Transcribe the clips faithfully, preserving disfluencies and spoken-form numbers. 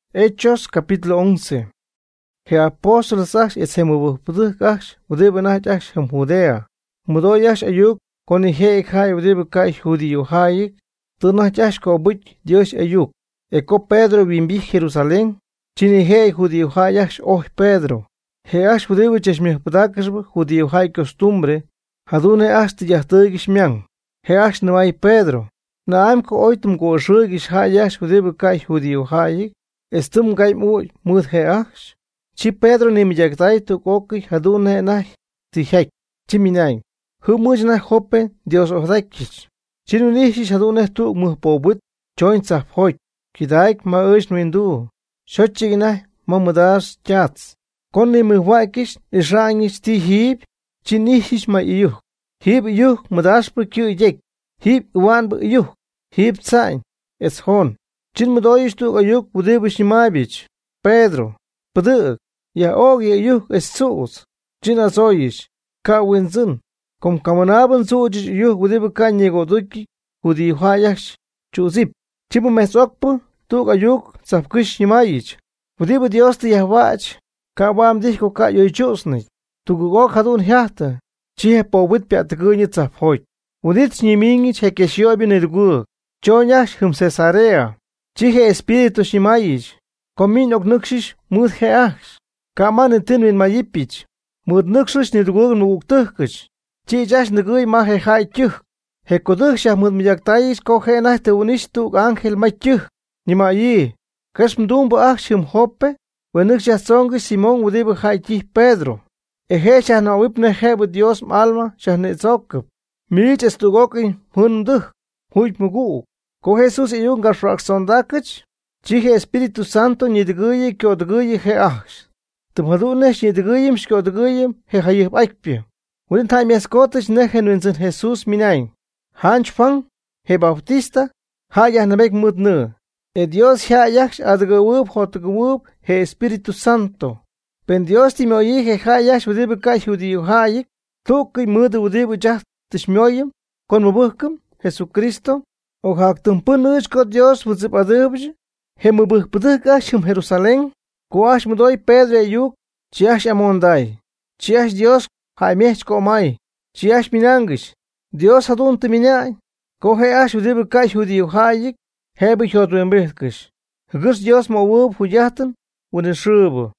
Hechos capítulo once. He apóstoles ash et semubuduk ash udibanach ash hum Judea. Mudoyash ayuk koni he kai udibakai judío haik. Tunach ash ko buch Dios ayuk. Eko Pedro bimbi Jerusalén. Chini he judío hayash oh Pedro. He ash udibachas mi padakashb judío hay costumbre. Hadune ash tiyahtugish miang. He ash no hay Pedro. Naam ko oitum ko shugish hayash udibakai judío haik. Estum gai mu mud he ash. Chi Pedro ni miyagtai tu koki hadune na tihek. Chi minay. Hu muj na hope Dios ohdakich. Chinunish hadune tu mu pobut join sa hoik. Kidaik ma ush mindu. Shochigina mamudas chats. Konni mu wakish israngis ti hib. Chinihish ma iyuh. Hib iyuh mudas per kyu yek. Hib wan bu iyuh. Hib tsain. Es hon. Chin mudoyish tu ayuk budibish nimabich. Pedro. Peduk. Ya ogi ayuk es sus. Chin azoyish. Ka winzun. Kom kamanaban sujish ayuk budibika nyegoduki. Hudi hayash. Chuzip. Chibu mesokpu. Tu ayuk sapkish nimayich. Budibu Dios ti yahwach. Ka wam dishko ka yoychusnich. Tu gugok hadun hyahta. Chihe powit piatagunyi zaphoik. Budit nimingich hekeshiobi nidgug. Chonyash hum Cesarea. Chihe espíritu shimayich. Komin ok nukshish mud heach. Kaman itin win mayipich. Mud nukshish nidgug nuguktuhkich. Chijash niguy ma he hai chuh. He kuduksha mud miyaktayish ko he nah te unish tu angel ma chuh. Nimayi. Kashmdumbu ach shim hoppe. Wenuksha songish Simon udibu hai chih Pedro. Ehe shah na wipne hebu Dios alma shah nitzokup. Mich estugoki hunduh. Huj mugu. Ko Jesus iyung gafrak sondakich. Chihe Espíritu Santo nidguyi kyodguyi he achs. Tumhadunesh nidguyim shkodguyim he hayib aikpia. Urin time eskotish nehen winzen Jesus minain. Hanch fang he Bautista hayah namek mudnu. E Dios hayash adgawub hotgawub he Espíritu Santo. Ben Dios ti moyi he hayash udibukai judío hayik. Tuki mudu udibu jaht tishmyoyim. Kon mubuhkum Jesucristo. O haktum punuch ko Dios wuzip adubj. He mubuh puduk ashum Jerusalén. Kuash mudoy Pedro ayuk. Chiash amondai. Chiash Dios haimech komai. Chiash minangish. Dios hadun timinay. Ko he ash udibu kai judío hayik. Hebu hyotu embehkish. Gus Dios mo wub huyatan. Unin shubu.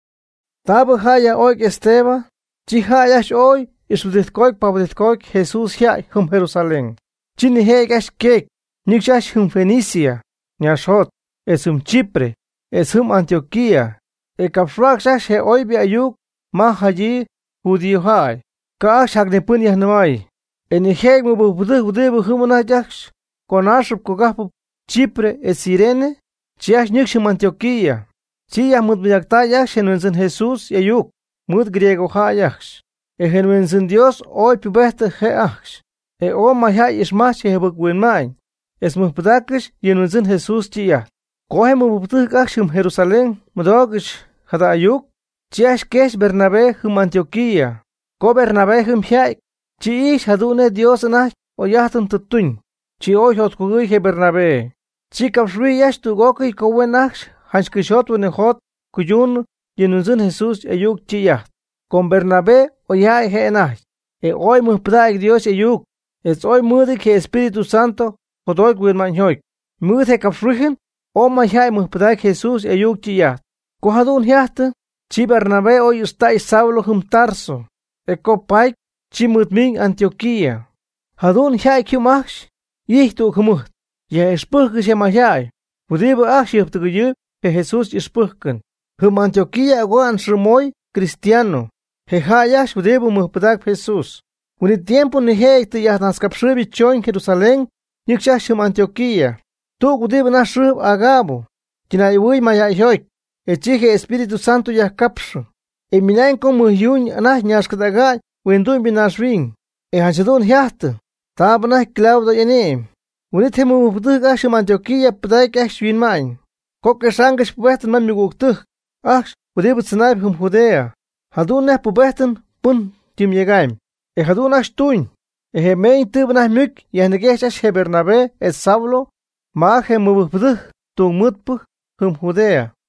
Tabu haya oik Esteba. Chi hayash oy. Isuditkoik pabuditkoik Jesus hay hum Jerusalén. Chini hegash kek. Nikshash hum Fenicia. Nyashot. Es hum Chipre. Es hum Antioquía. E kapfrakshash he oibi ayuk. Ma haji judío hay. Kaash hagnepun yahnamai. En heg mu bubudu budibu humunajaks. Konashub kogapu Chipre e Sirene. Chiash nikshim Antioquía. Chiyah mud miyaktayash henwenzen Jesus ayuk. Mud griego hayaks. E henwenzen Dios oi pibehte he achs. E o mahai ismach he bugwinmain. Es muhpadakish yenwenzen Jesus chiyah. Kohe mubutuk akshum Jerusalén mudogish hada ayuk. Chiash kesh Bernabé hum Antioquía. Ko Bernabé hum hiaik. Chiish hadune Dios anach o yahtun tutun. Chi oi hotkugi he Bernabé. Chi kapshui yash tu goki ko wenachs. Hanskishot wenehot kuyun yenwenzen Jesus ayuk chiyah. Con Bernabé o yai he enach. E oi muhpadak Dios ayuk. Es oi mudik he Espíritu Santo. Hodoik winman hoik. Mud he kapsruigen. O mahai muhpadak Jesus ayuk chiyah. Ko hadun hiahte. Chi Bernabé oi ustai Saulo hum Tarso. E ko paik. Chi mudming Antioquía. Hadun hiai kumachs. Yihtu kumut. Ya espurkish he mahai. Udibu achship tuguyu. He Jesus espurken. Hum Antioquía aguan shrumoy cristiano. He hayash udibu muhpadak Jesus. Uni tiempo ni he te yahnascapshubi choin Jerusalén. Nikshash hum Antioquía. Tu udibu nashub agabo. Kinayui mayayhoik. E chihe Espíritu Santo yahkapshu. E minain komu yun anah nyashkadagay. Wendun binashwing. E hanchadun hyahte. Tabanah Claudio yaneem. Uni temu muhpadak ashum Antioquía padaik ashwin main. Koke shangish pubehten man miguktuk. Ash udibu tsanaib hum Judea. Hadun neh pubehten pun tim yegaim. E hadun ash tuin. E he mein tibnah muk yahnegesh ash he Bernabé et Saulo. Ma he mubuhpuduh tung mutpuh hum Judea.